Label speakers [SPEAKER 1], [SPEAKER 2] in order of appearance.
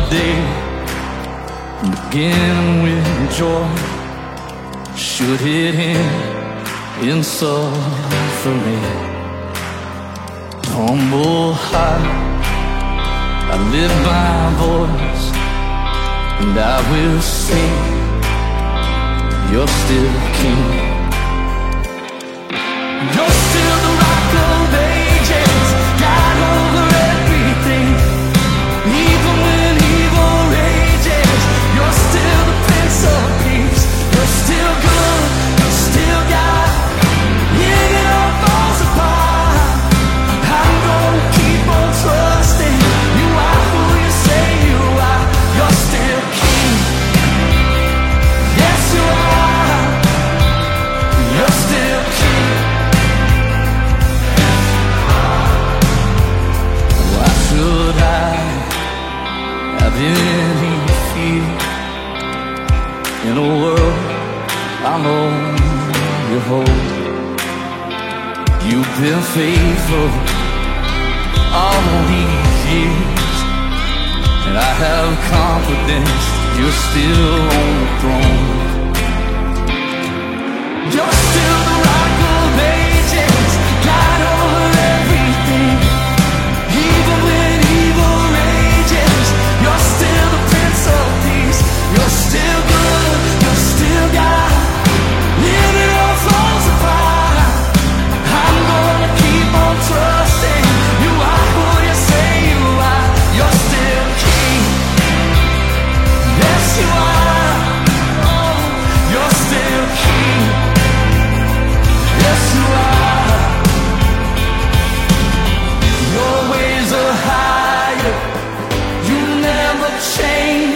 [SPEAKER 1] day begin with joy, should it end in suffering? Humble heart, I lift my voice and I will sing, you're still king. You're still the rock of ages, God over everything. Even when evil rages, you're still the Prince of Peace. You're still good, you're still God. When it all falls apart, I'm gonna keep on trusting. You are who you say you are. You're still King. Yes, you are. You're still King. Why should I have any fear in a world I know you hold? You've been faithful all these years, and I have confidence you're still on the throne. You're still the rock of ages, God over everything. Even when evil rages, you're still the Prince of Peace. You're still good, you're still God. When it all falls apart, I'm gonna keep on trusting. You are who you say you are. You're still King. Yes, you are. Oh, you're still King. Yes, you are. Your ways are higher. You never change.